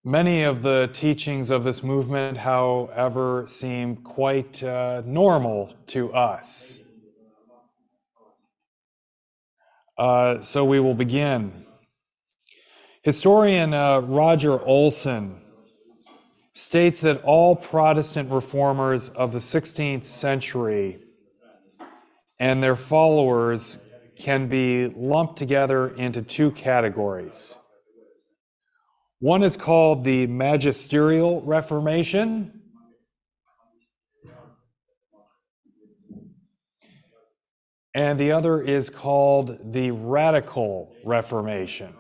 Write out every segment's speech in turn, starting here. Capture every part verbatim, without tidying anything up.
Many of the teachings of this movement, however, seem quite uh, normal to us. Uh, so we will begin. Historian uh, Roger Olson states that all Protestant reformers of the sixteenth century and their followers can be lumped together into two categories. One is called the Magisterial Reformation, and the other is called the Radical Reformation.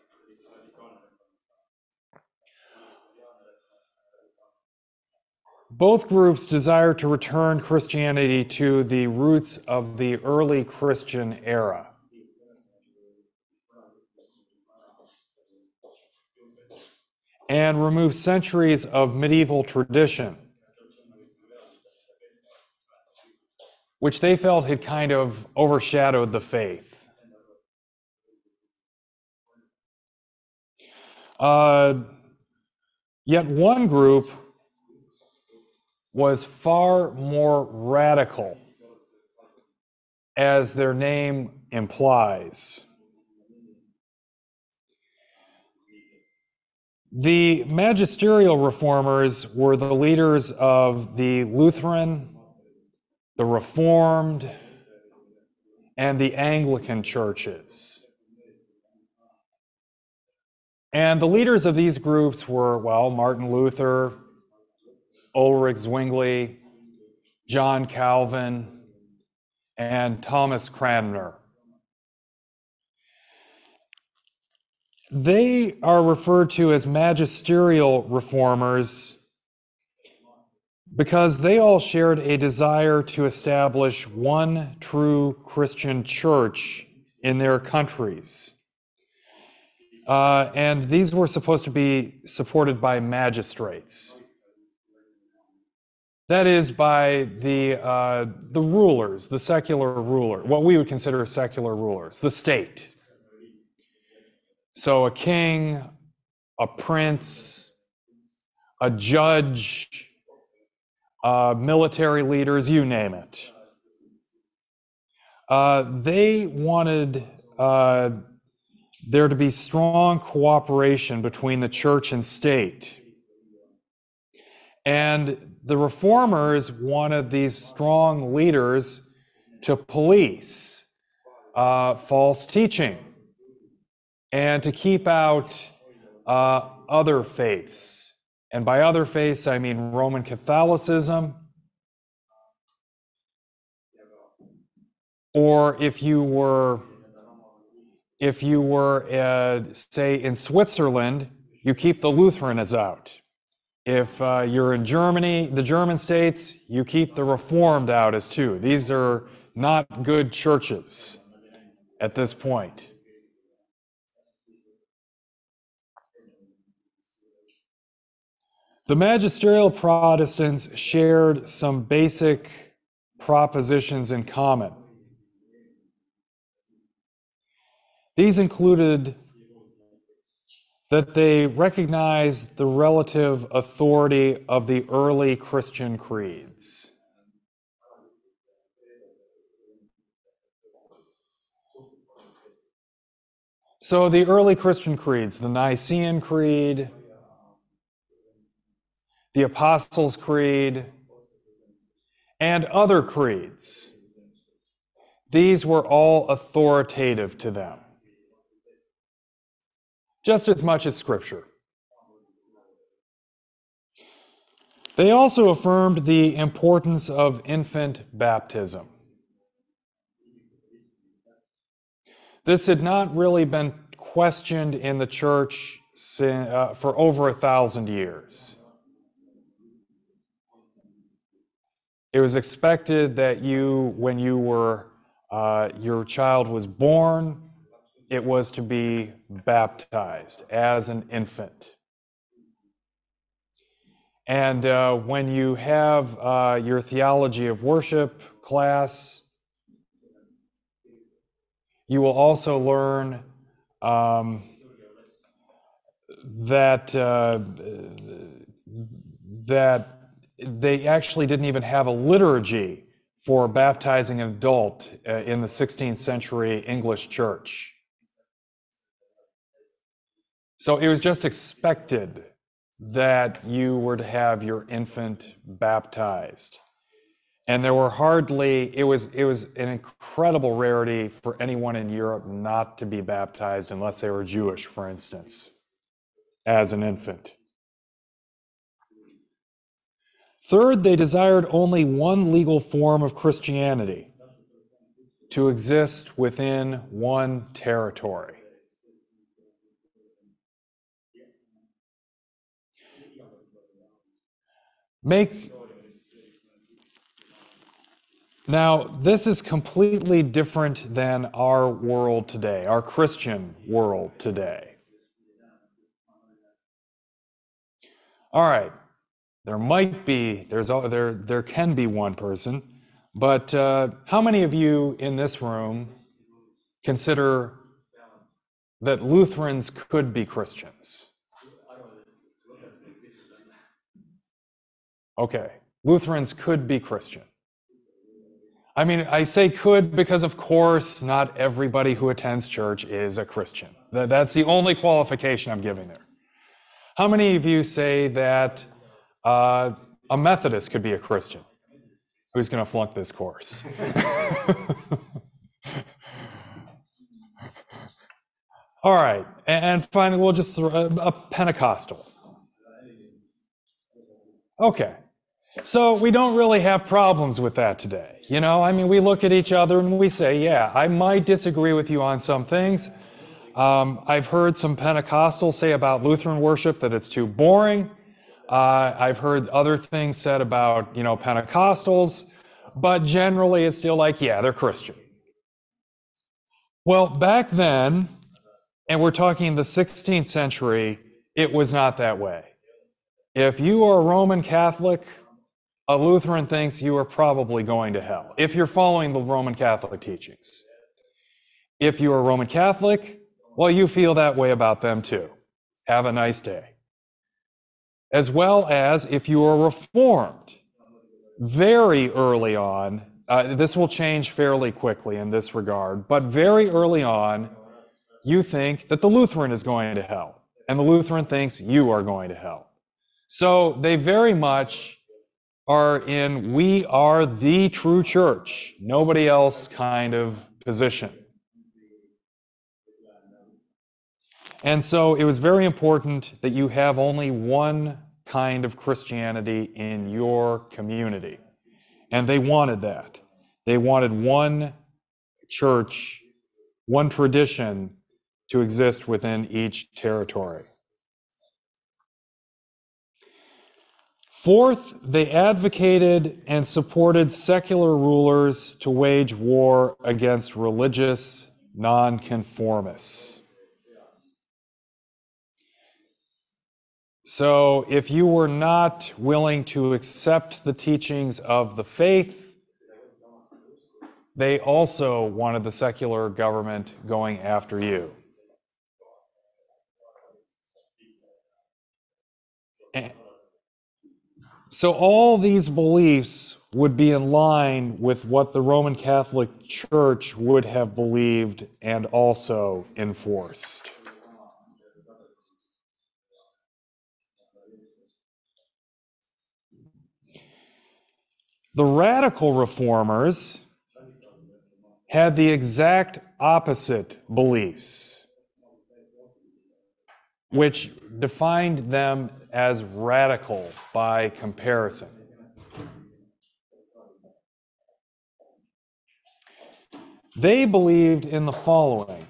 Both groups desire to return Christianity to the roots of the early Christian era. And remove centuries of medieval tradition, which they felt had kind of overshadowed the faith. Uh, yet one group was far more radical, as their name implies. The magisterial reformers were the leaders of the Lutheran, the Reformed, and the Anglican churches. And the leaders of these groups were, well, Martin Luther, Ulrich Zwingli, John Calvin, and Thomas Cranmer. They are referred to as magisterial reformers because they all shared a desire to establish one true Christian church in their countries. Uh, and these were supposed to be supported by magistrates. That is, by the, uh, the rulers, the secular ruler, what we would consider secular rulers, the state. So a king, a prince, a judge, uh, military leaders, you name it. Uh, they wanted uh, there to be strong cooperation between the church and state. And the reformers wanted these strong leaders to police uh, false teaching and to keep out uh, other faiths. And by other faiths, I mean Roman Catholicism, or if you were, if you were, uh, say, in Switzerland, you keep the Lutherans out. If uh, you're in Germany, the German states, you keep the Reformed out as too. These are not good churches at this point. The magisterial Protestants shared some basic propositions in common. These included that they recognized the relative authority of the early Christian creeds. So the early Christian creeds, the Nicene Creed, the Apostles' Creed, and other creeds, these were all authoritative to them, just as much as Scripture. They also affirmed the importance of infant baptism. This had not really been questioned in the church for over a thousand years. It was expected that you, when you were, uh, your child was born, it was to be baptized as an infant. And uh, when you have uh, your theology of worship class, you will also learn um, that uh, that they actually didn't even have a liturgy for baptizing an adult uh, in the sixteenth century English church. So it was just expected that you were to have your infant baptized. And there were hardly, it was, it was an incredible rarity for anyone in Europe not to be baptized unless they were Jewish, for instance, as an infant. Third, they desired only one legal form of Christianity, to exist within one territory. Make Now, this is completely different than our world today, our Christian world today. All right, there might be, there's there there can be one person, but uh, how many of you in this room consider that Lutherans could be Christians? Okay, Lutherans could be Christian. I mean, I say could because, of course, not everybody who attends church is a Christian. That's the only qualification I'm giving there. How many of you say that uh, a Methodist could be a Christian? Who's going to flunk this course? All right, and finally, we'll just throw a, a Pentecostal. Okay. So we don't really have problems with that today. You know, I mean, we look at each other and we say, yeah, I might disagree with you on some things. Um, I've heard some Pentecostals say about Lutheran worship that it's too boring. Uh, I've heard other things said about, you know, Pentecostals, but generally it's still like, yeah, they're Christian. Well, back then, and we're talking the sixteenth century, it was not that way. If you are a Roman Catholic, a Lutheran thinks you are probably going to hell, if you're following the Roman Catholic teachings. If you're a Roman Catholic, well, you feel that way about them too. Have a nice day. As well as if you are Reformed, very early on, uh, this will change fairly quickly in this regard, but very early on, you think that the Lutheran is going to hell, and the Lutheran thinks you are going to hell. So they very much are in we are the true church, nobody else kind of position. And so it was very important that you have only one kind of Christianity in your community. And they wanted that. They wanted one church, one tradition to exist within each territory. Fourth, they advocated and supported secular rulers to wage war against religious nonconformists. So if you were not willing to accept the teachings of the faith, they also wanted the secular government going after you. And so all these beliefs would be in line with what the Roman Catholic Church would have believed and also enforced. The radical reformers had the exact opposite beliefs, which defined them as radical by comparison. They believed in the following.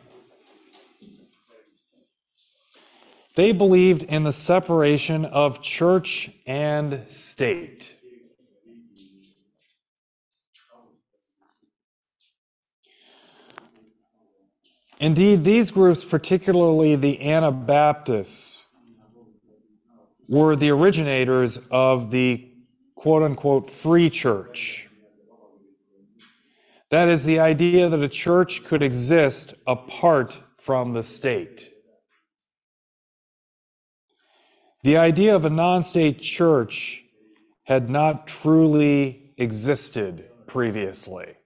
They believed in the separation of church and state. Indeed, these groups, particularly the Anabaptists, were the originators of the quote-unquote free church. That is the idea that a church could exist apart from the state. The idea of a non-state church had not truly existed previously.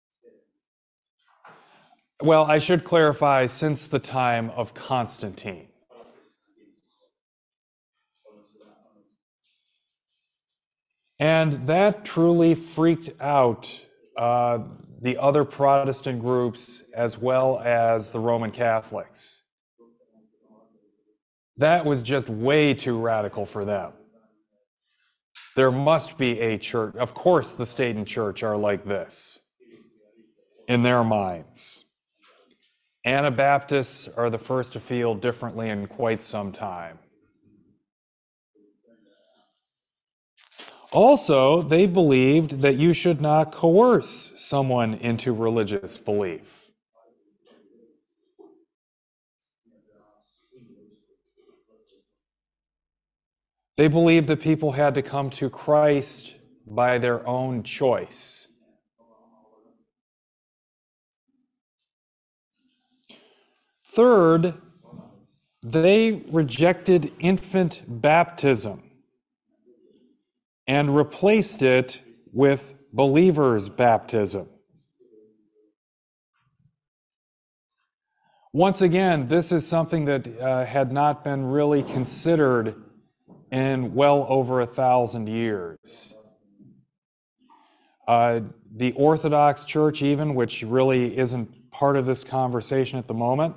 Well, I should clarify, since the time of Constantine. And that truly freaked out uh, the other Protestant groups as well as the Roman Catholics. That was just way too radical for them. There must be a church. Of course, the state and church are like this in their minds. Anabaptists are the first to feel differently in quite some time. Also, they believed that you should not coerce someone into religious belief. They believed that people had to come to Christ by their own choice. Third, they rejected infant baptism and replaced it with believers' baptism. Once again, this is something that uh, had not been really considered in well over a thousand years. Uh, the Orthodox Church even, which really isn't part of this conversation at the moment,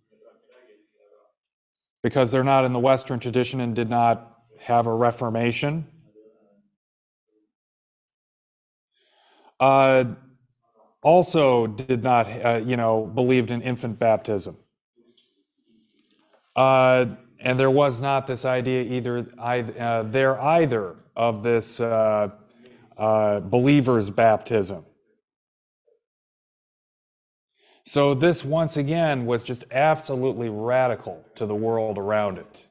because they're not in the Western tradition and did not have a Reformation, uh, also did not, uh, you know, believed in infant baptism. Uh, and there was not this idea either uh, there either of this uh, uh, believer's baptism. So this, once again, was just absolutely radical to the world around it.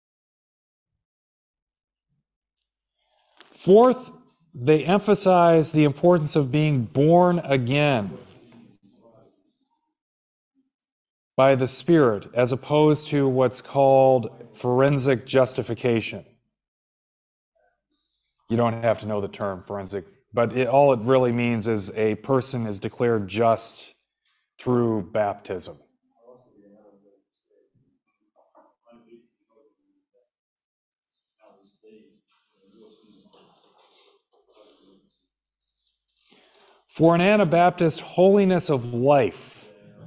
Fourth, they emphasize the importance of being born again by the Spirit, as opposed to what's called forensic justification. You don't have to know the term forensic, but it, all it really means is a person is declared just through baptism. For an Anabaptist, holiness of life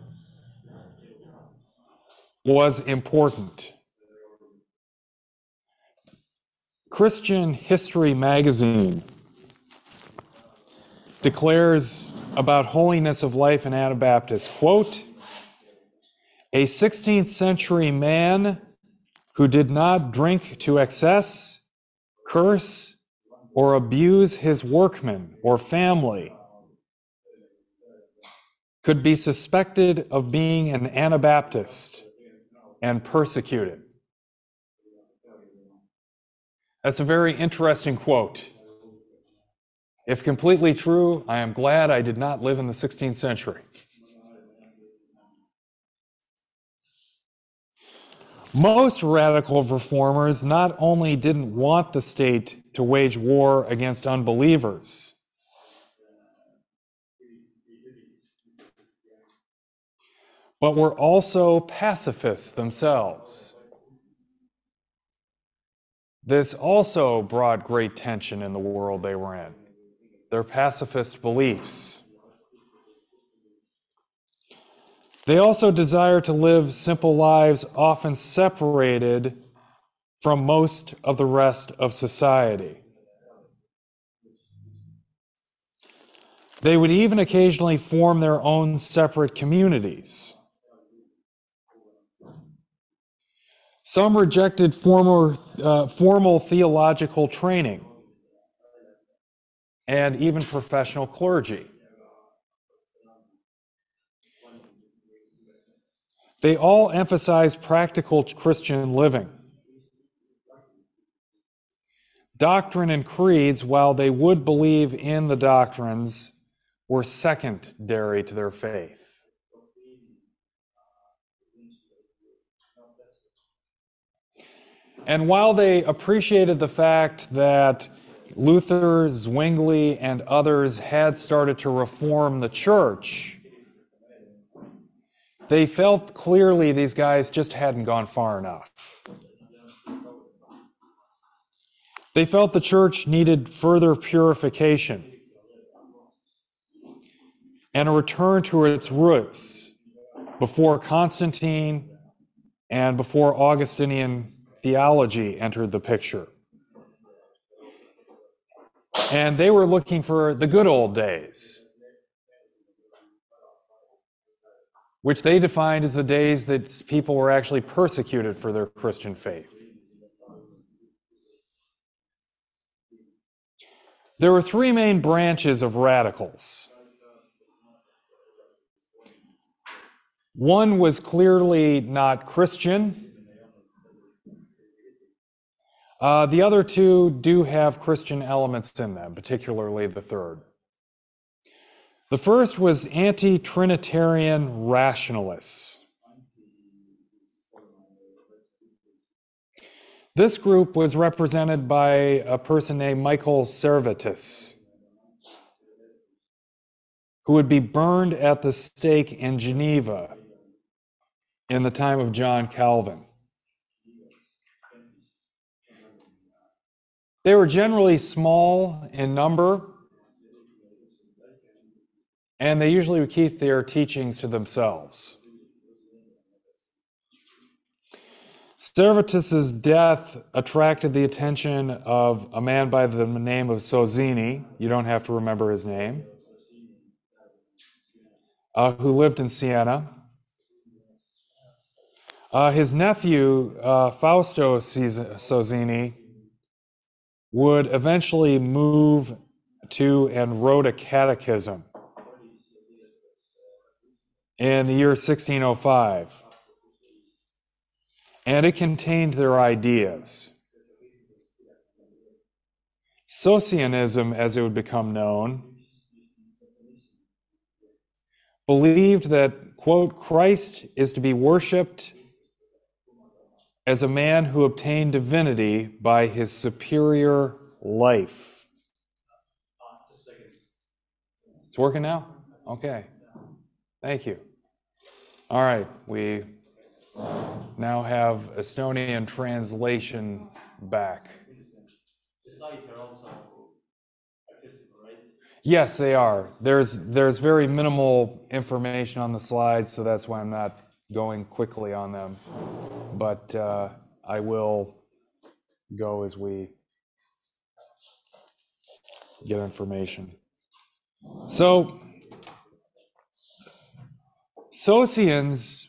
was important. Christian History magazine declares about holiness of life in Anabaptists, quote, "A sixteenth century man who did not drink to excess, curse, or abuse his workmen or family could be suspected of being an Anabaptist and persecuted." That's a very interesting quote. If completely true, I am glad I did not live in the sixteenth century. Most radical reformers not only didn't want the state to wage war against unbelievers, but were also pacifists themselves. This also brought great tension in the world they were in, their pacifist beliefs. They also desire to live simple lives, often separated from most of the rest of society. They would even occasionally form their own separate communities. Some rejected former, uh, formal theological training and even professional clergy. They all emphasize practical Christian living. Doctrine and creeds, while they would believe in the doctrines, were secondary to their faith. And while they appreciated the fact that Luther, Zwingli, and others had started to reform the church, they felt clearly these guys just hadn't gone far enough. They felt the church needed further purification and a return to its roots before Constantine and before Augustinian theology entered the picture. And they were looking for the good old days, which they defined as the days that people were actually persecuted for their Christian faith. There were three main branches of radicals. One was clearly not Christian. Uh, the other two do have Christian elements in them, particularly the third. The first was anti-Trinitarian rationalists. This group was represented by a person named Michael Servetus, who would be burned at the stake in Geneva in the time of John Calvin. They were generally small in number, and they usually would keep their teachings to themselves. Servetus's death attracted the attention of a man by the name of Sozzini. You don't have to remember his name. Uh, who lived in Siena. Uh, his nephew, uh, Fausto Sozzini, would eventually move to and wrote a catechism in the year sixteen oh five. And it contained their ideas. Socianism, as it would become known, believed that, quote, Christ is to be worshipped as a man who obtained divinity by his superior life. It's working now? Okay. Thank you. All right, we now have Estonian translation back. The slides are also accessible, right? Yes, they are. There's there's very minimal information on the slides, so that's why I'm not going quickly on them. But uh, I will go as we get information. So, Socians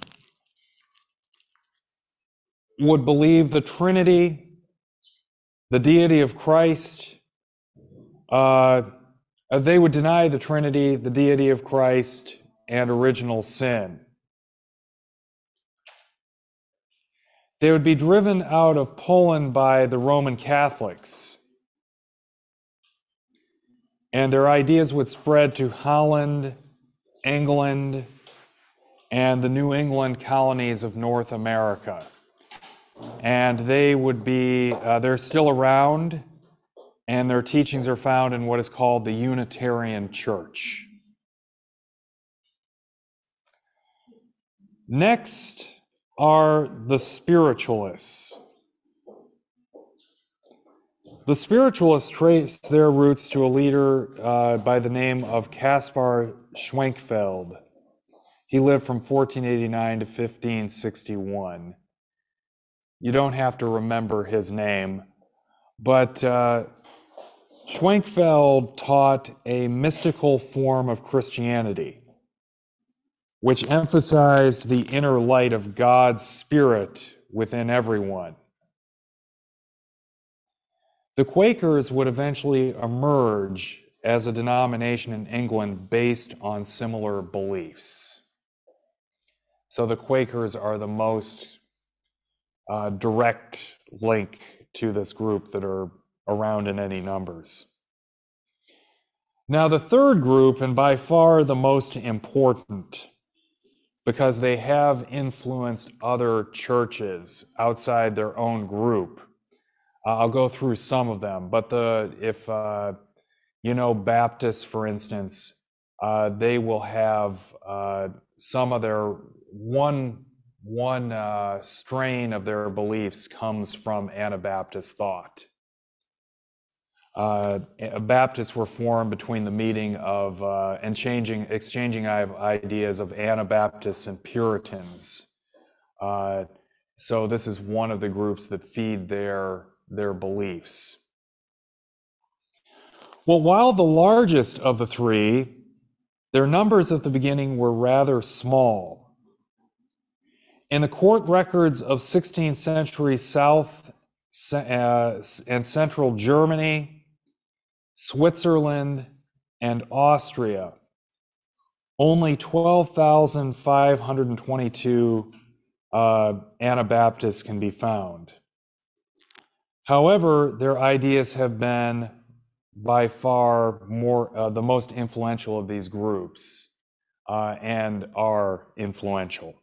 would believe the Trinity, the deity of Christ. Uh, they would deny the Trinity, the deity of Christ, and original sin. They would be driven out of Poland by the Roman Catholics. And their ideas would spread to Holland, England, and the New England colonies of North America. And they would be, uh, they're still around, and their teachings are found in what is called the Unitarian Church. Next are the spiritualists. The spiritualists trace their roots to a leader uh, by the name of Caspar Schwenkfeld. He lived from fourteen eighty-nine to fifteen sixty-one. You don't have to remember his name, but uh, Schwenkfeld taught a mystical form of Christianity, which emphasized the inner light of God's Spirit within everyone. The Quakers would eventually emerge as a denomination in England based on similar beliefs. So the Quakers are the most uh, direct link to this group that are around in any numbers. Now the third group, and by far the most important, because they have influenced other churches outside their own group. Uh, I'll go through some of them, but the if uh, you know Baptists, for instance, uh, they will have uh, some of their one one uh, strain of their beliefs comes from Anabaptist thought. Uh, Baptists were formed between the meeting of uh, and changing, exchanging ideas of Anabaptists and Puritans. Uh, so this is one of the groups that feed their their beliefs. Well, while the largest of the three, their numbers at the beginning were rather small. In the court records of sixteenth century South uh, and Central Germany, Switzerland, and Austria, only twelve thousand five hundred twenty-two uh, Anabaptists can be found. However, their ideas have been by far more uh, the most influential of these groups uh, and are influential.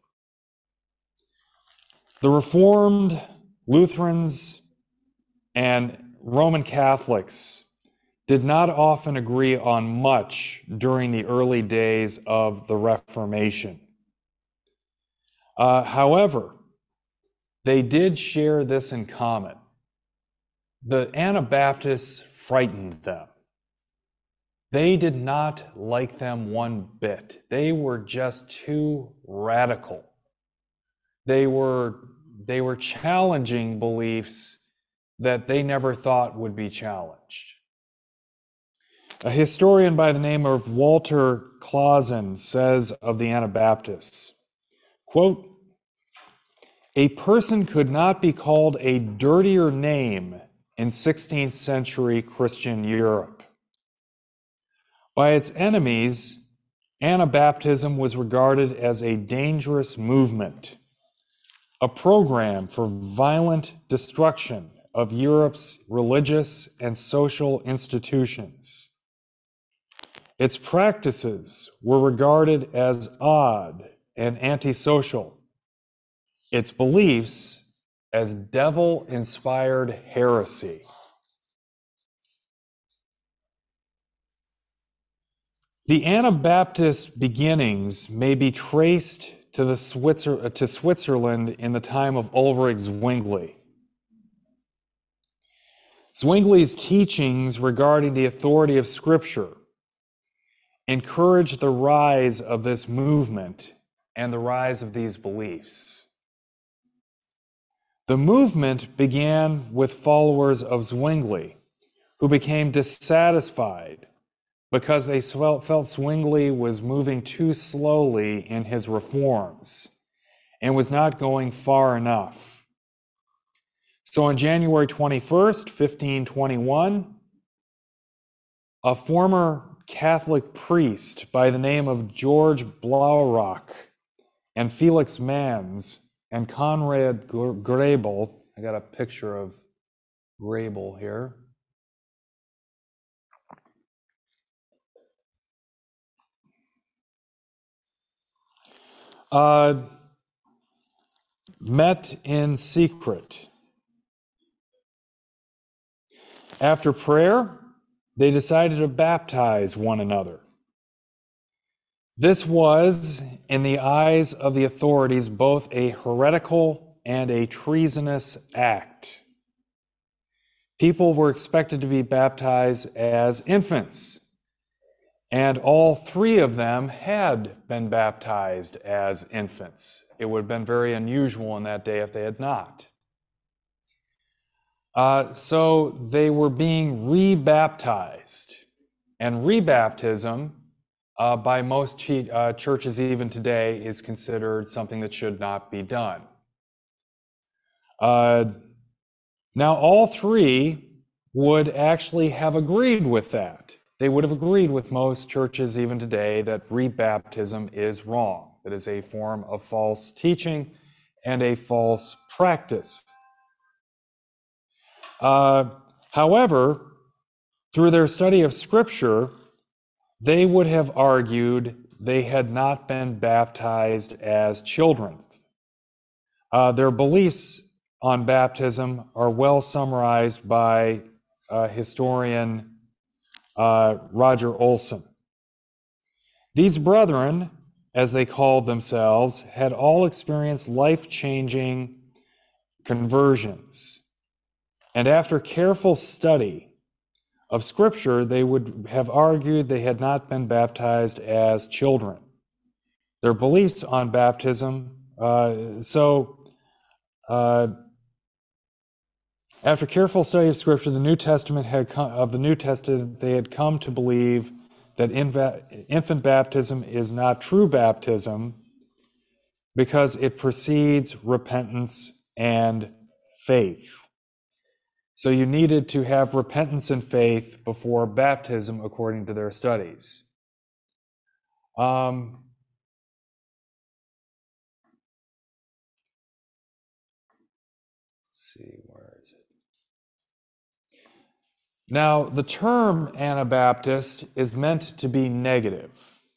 The Reformed, Lutherans, and Roman Catholics did not often agree on much during the early days of the Reformation. Uh, however, they did share this in common. The Anabaptists frightened them. They did not like them one bit. They were just too radical. They were, they were challenging beliefs that they never thought would be challenged. A historian by the name of Walter Clausen says of the Anabaptists, quote, "A person could not be called a dirtier name in sixteenth century Christian Europe. By its enemies, Anabaptism was regarded as a dangerous movement, a program for violent destruction of Europe's religious and social institutions. Its practices were regarded as odd and antisocial, its beliefs as devil-inspired heresy." The Anabaptist beginnings may be traced to, the Switzer, to Switzerland in the time of Ulrich Zwingli. Zwingli's teachings regarding the authority of Scripture encouraged the rise of this movement and the rise of these beliefs. The movement began with followers of Zwingli, who became dissatisfied because they felt Zwingli was moving too slowly in his reforms and was not going far enough. So on January twenty-first, fifteen twenty-one, a former Catholic priest by the name of George Blaurock and Felix Manz and Conrad Grebel, I got a picture of Grebel here, uh, met in secret. After prayer, they decided to baptize one another. This was, in the eyes of the authorities, both a heretical and a treasonous act. People were expected to be baptized as infants, and all three of them had been baptized as infants. It would have been very unusual in that day if they had not. Uh, so they were being rebaptized, and rebaptism, uh, by most ch- uh, churches even today, is considered something that should not be done. Uh, now, all three would actually have agreed with that. They would have agreed with most churches even today that rebaptism is wrong. That is a form of false teaching and a false practice. Uh, however, through their study of Scripture, they would have argued they had not been baptized as children. Uh, their beliefs on baptism are well summarized by uh, historian uh, Roger Olson. These brethren, as they called themselves, had all experienced life-changing conversions. And after careful study of Scripture, they would have argued they had not been baptized as children. Their beliefs on baptism, uh, so uh, after careful study of Scripture, the New Testament had come, of the New Testament, they had come to believe that infant baptism is not true baptism because it precedes repentance and faith. So you needed to have repentance and faith before baptism, according to their studies. Um, let's see, where is it? Now, the term Anabaptist is meant to be negative.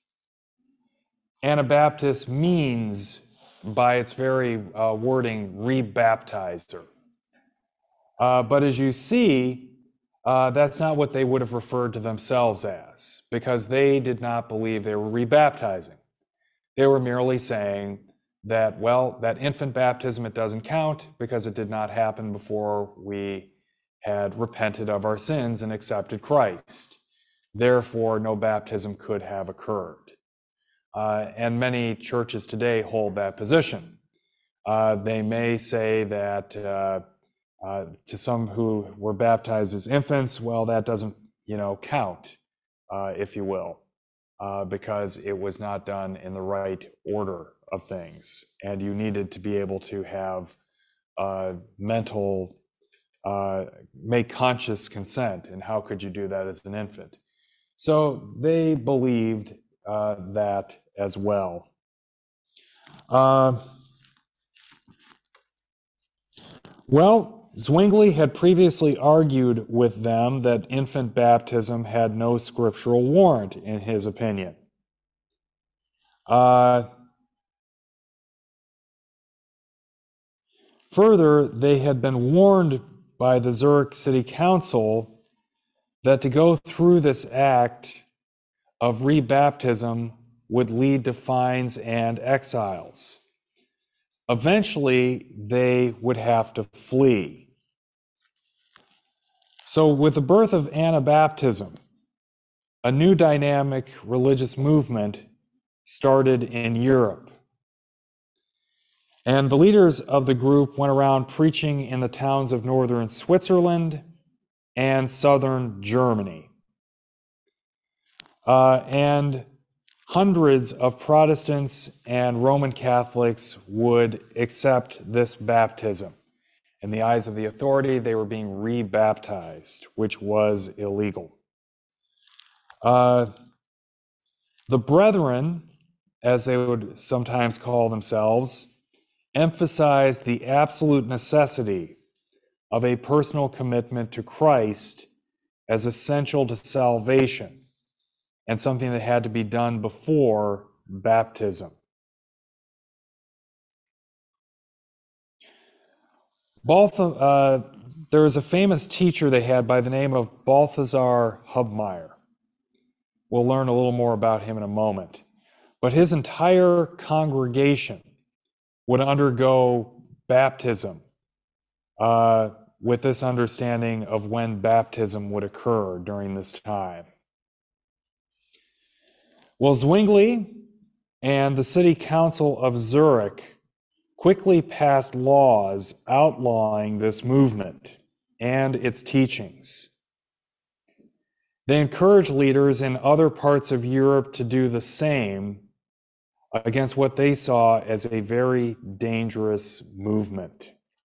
Anabaptist means, by its very uh, wording, rebaptizer. Uh, but as you see, uh, that's not what they would have referred to themselves as, because they did not believe they were rebaptizing. They were merely saying that, well, that infant baptism, it doesn't count because it did not happen before we had repented of our sins and accepted Christ. Therefore, no baptism could have occurred. Uh, and many churches today hold that position. Uh, they may say that uh, uh, to some who were baptized as infants, well, that doesn't, you know, count, uh, if you will, uh, because it was not done in the right order of things, and you needed to be able to have uh, mental, uh, make conscious consent, and how could you do that as an infant? So they believed uh, that as well. Uh, well, Zwingli had previously argued with them that infant baptism had no scriptural warrant, in his opinion. Uh, further, they had been warned by the Zurich City Council that to go through this act of rebaptism would lead to fines and exiles. Eventually, they would have to flee. So with the birth of Anabaptism, a new dynamic religious movement started in Europe. And the leaders of the group went around preaching in the towns of northern Switzerland and southern Germany. Uh, and hundreds of Protestants and Roman Catholics would accept this baptism. In the eyes of the authority, they were being rebaptized, which was illegal. Uh, the Brethren, as they would sometimes call themselves, emphasized the absolute necessity of a personal commitment to Christ as essential to salvation and something that had to be done before baptism. Balth- uh, there was a famous teacher they had by the name of Balthasar Hubmaier. We'll learn a little more about him in a moment. But his entire congregation would undergo baptism uh, with this understanding of when baptism would occur during this time. Well, Zwingli and the City Council of Zurich quickly passed laws outlawing this movement and its teachings. They encouraged leaders in other parts of Europe to do the same against what they saw as a very dangerous movement.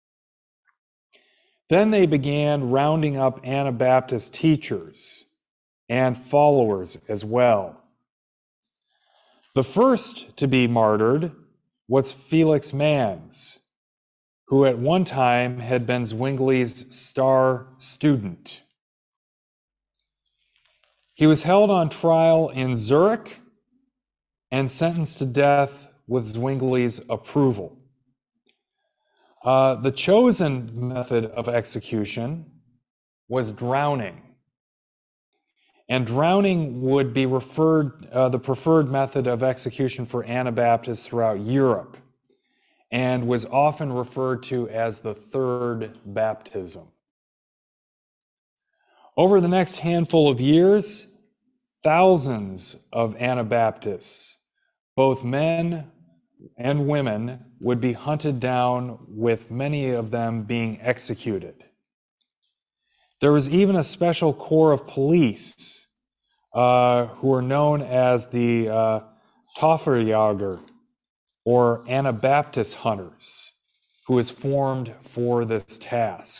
Then they began rounding up Anabaptist teachers and followers as well. The first to be martyred was Felix Manz, who at one time had been Zwingli's star student. He was held on trial in Zurich and sentenced to death with Zwingli's approval. Uh, the chosen method of execution was drowning. And drowning would be referred, uh, the preferred method of execution for Anabaptists throughout Europe, and was often referred to as the third baptism. Over the next handful of years, thousands of Anabaptists, both men and women, would be hunted down, with many of them being executed. There was even a special corps of police uh, who are known as the uh, Taferjager, or Anabaptist hunters, who was formed for this task.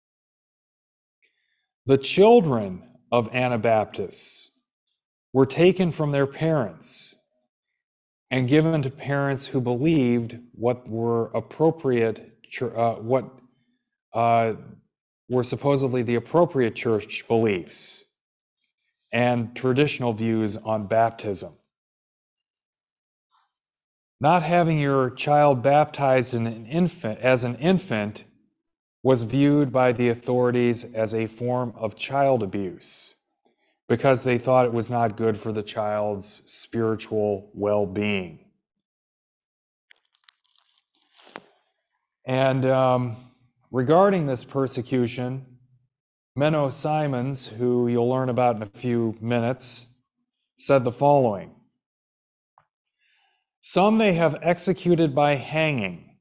The children of Anabaptists were taken from their parents and given to parents who believed what were appropriate, uh, what uh, were supposedly the appropriate church beliefs and traditional views on baptism. Not having your child baptized in an infant, as an infant was viewed by the authorities as a form of child abuse, because they thought it was not good for the child's spiritual well-being. And um, regarding this persecution, Menno Simons, who you'll learn about in a few minutes, said the following: "Some they have executed by hanging.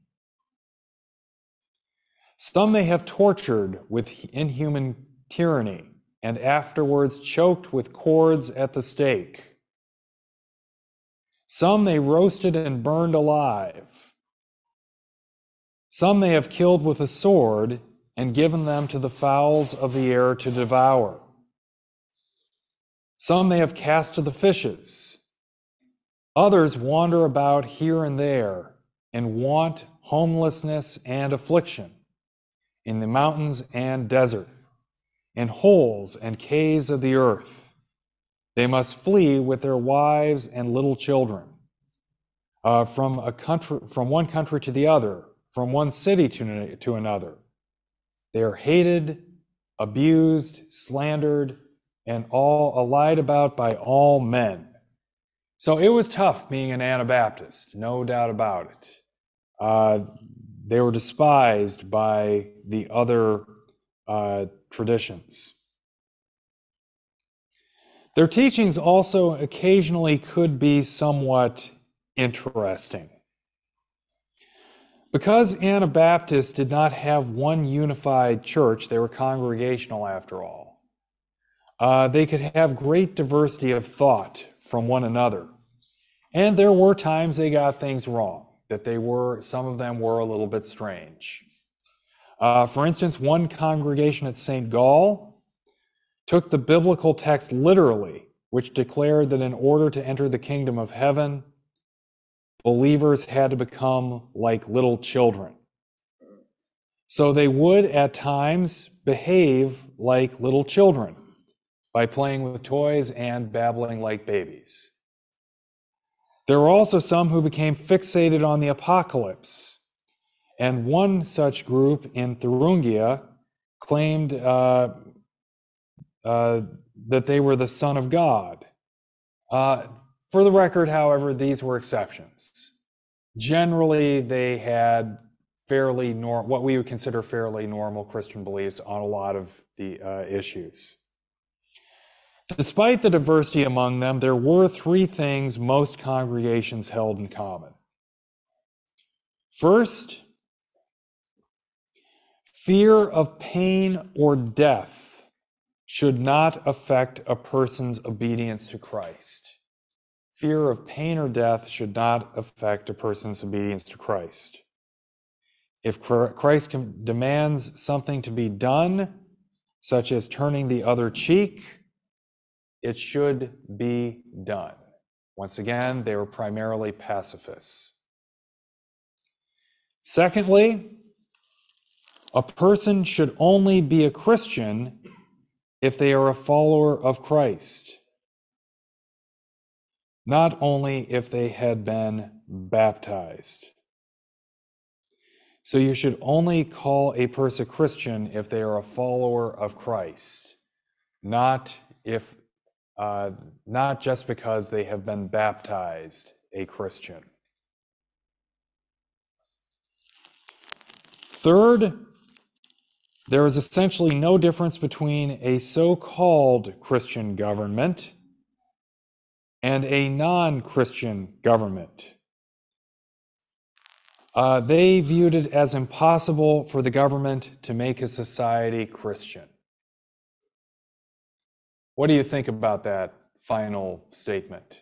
Some they have tortured with inhuman tyranny, and afterwards choked with cords at the stake. Some they roasted and burned alive. Some they have killed with a sword and given them to the fowls of the air to devour. Some they have cast to the fishes. Others wander about here and there in want, homelessness, and affliction, in the mountains and desert, in holes and caves of the earth. They must flee with their wives and little children, uh, from a country, from one country to the other, from one city to, to another. They are hated, abused, slandered, and all lied about by all men." So it was tough being an Anabaptist, no doubt about it. Uh, they were despised by the other uh, traditions. Their teachings also occasionally could be somewhat interesting. Because Anabaptists did not have one unified church, they were congregational after all, uh, they could have great diversity of thought from one another. And there were times they got things wrong, that they were, some of them were a little bit strange. Uh, for instance, one congregation at Saint Gall took the biblical text literally, which declared that in order to enter the kingdom of heaven, believers had to become like little children. So they would at times behave like little children by playing with toys and babbling like babies. There were also some who became fixated on the apocalypse, and one such group in Thuringia claimed uh, uh, that they were the Son of God. Uh, for the record, however, these were exceptions. Generally, they had fairly norm, what we would consider fairly normal Christian beliefs on a lot of the uh, issues. Despite the diversity among them, there were three things most congregations held in common. First, fear of pain or death should not affect a person's obedience to Christ. Fear of pain or death should not affect a person's obedience to Christ. If Christ demands something to be done, such as turning the other cheek, it should be done. Once again, they were primarily pacifists. Secondly, a person should only be a Christian if they are a follower of Christ. not only if they had been baptized. So you should only call a person Christian if they are a follower of Christ, not if, uh, not just because they have been baptized a Christian. Third, there is essentially no difference between a so-called Christian government and a non-Christian government. Uh, they viewed it as impossible for the government to make a society Christian. What do you think about that final statement?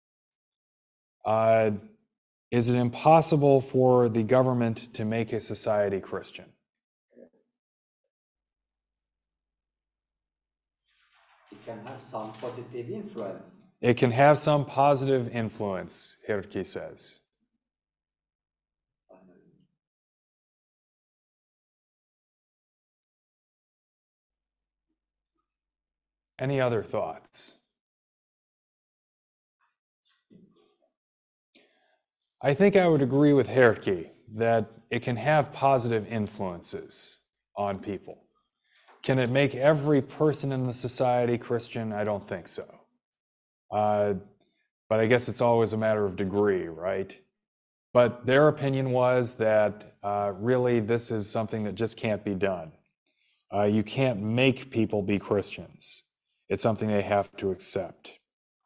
Uh, is it impossible for the government to make a society Christian? It can have some positive influence. It can have some positive influence, Hirki says. Any other thoughts? I think I would agree with Hirki that it can have positive influences on people. Can it make every person in the society Christian? I don't think so. Uh, but I guess it's always a matter of degree, right? But their opinion was that uh, really this is something that just can't be done. Uh, you can't make people be Christians. It's something they have to accept.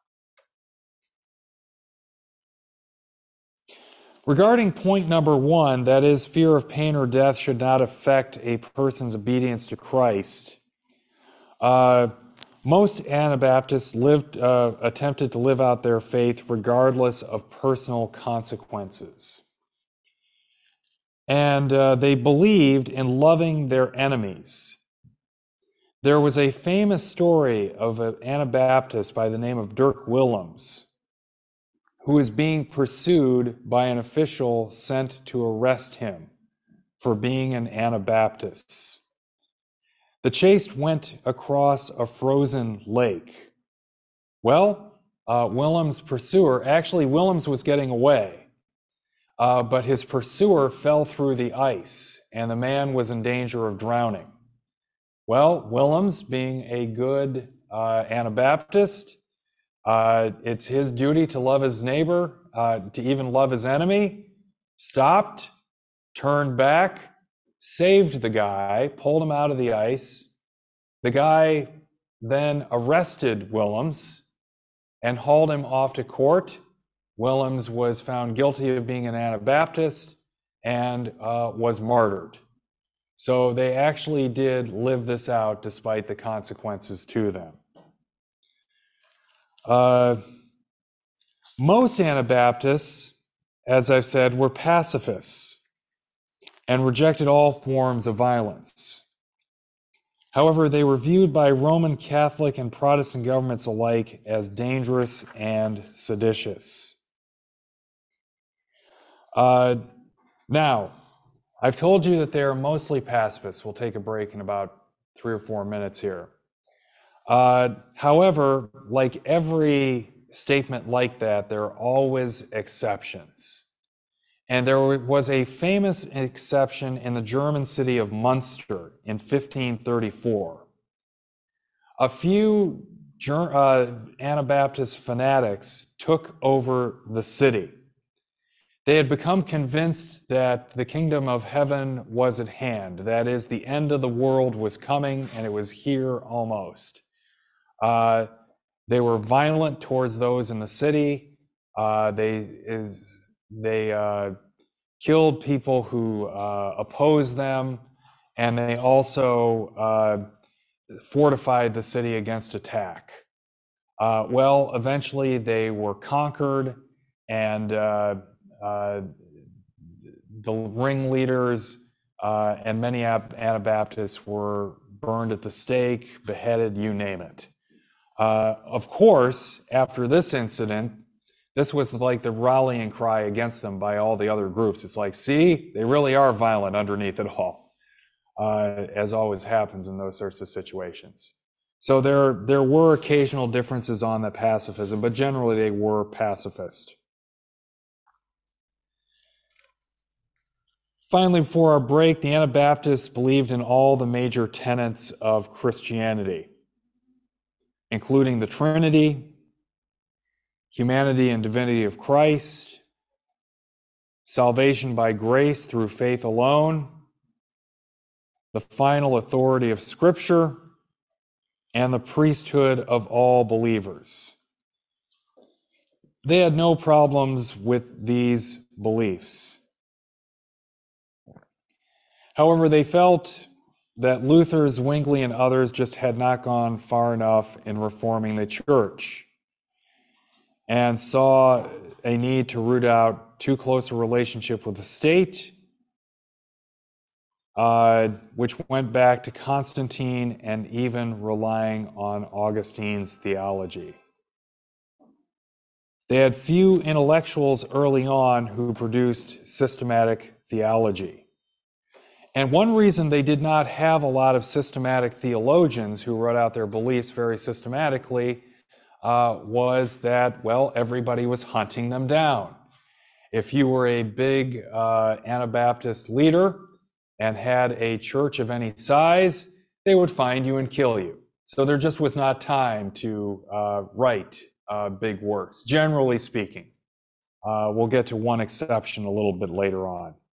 Regarding point number one, that is, fear of pain or death should not affect a person's obedience to Christ. Uh, most Anabaptists lived, uh, attempted to live out their faith regardless of personal consequences. And uh, they believed in loving their enemies. There was a famous story of an Anabaptist by the name of Dirk Willems, who is being pursued by an official sent to arrest him for being an Anabaptist. The chase went across a frozen lake. Well, uh, Willems' pursuer, actually Willems was getting away, uh, but his pursuer fell through the ice and the man was in danger of drowning. Well, Willems, being a good uh, Anabaptist, uh, it's his duty to love his neighbor, uh, to even love his enemy, stopped, turned back, saved the guy, pulled him out of the ice. The guy then arrested Willems and hauled him off to court. Willems was found guilty of being an Anabaptist and uh, was martyred. So they actually did live this out despite the consequences to them. Uh, most Anabaptists, as I've said, were pacifists and rejected all forms of violence. However, they were viewed by Roman Catholic and Protestant governments alike as dangerous and seditious. Uh, now, I've told you that they are mostly pacifists. We'll take a break in about three or four minutes here. Uh, however, like every statement like that, there are always exceptions. And there was a famous exception in the German city of Munster in fifteen thirty-four. A few uh, Anabaptist fanatics took over the city. They had become convinced that the kingdom of heaven was at hand. That is, the end of the world was coming and it was here almost. Uh, they were violent towards those in the city. Uh, they is, they uh, killed people who uh, opposed them, and they also uh, fortified the city against attack. Uh, well, eventually they were conquered, and uh, uh, the ringleaders uh, and many Anabaptists were burned at the stake, beheaded, you name it. Uh, of course, after this incident, this was like the rallying cry against them by all the other groups. It's like, see, they really are violent underneath it all, uh, as always happens in those sorts of situations. So there, there were occasional differences on the pacifism, but generally they were pacifist. Finally, before our break, the Anabaptists believed in all the major tenets of Christianity, including the Trinity, humanity and divinity of Christ, salvation by grace through faith alone, the final authority of Scripture, and the priesthood of all believers. They had no problems with these beliefs. However, they felt that Luther, Zwingli, and others just had not gone far enough in reforming the church, and saw a need to root out too close a relationship with the state, uh, which went back to Constantine and even relying on Augustine's theology. They had few intellectuals early on who produced systematic theology. And one reason they did not have a lot of systematic theologians who wrote out their beliefs very systematically uh, was that, well, everybody was hunting them down. If you were a big uh, Anabaptist leader and had a church of any size, they would find you and kill you. So there just was not time to uh, write uh, big works, generally speaking. Uh, we'll get to one exception a little bit later on.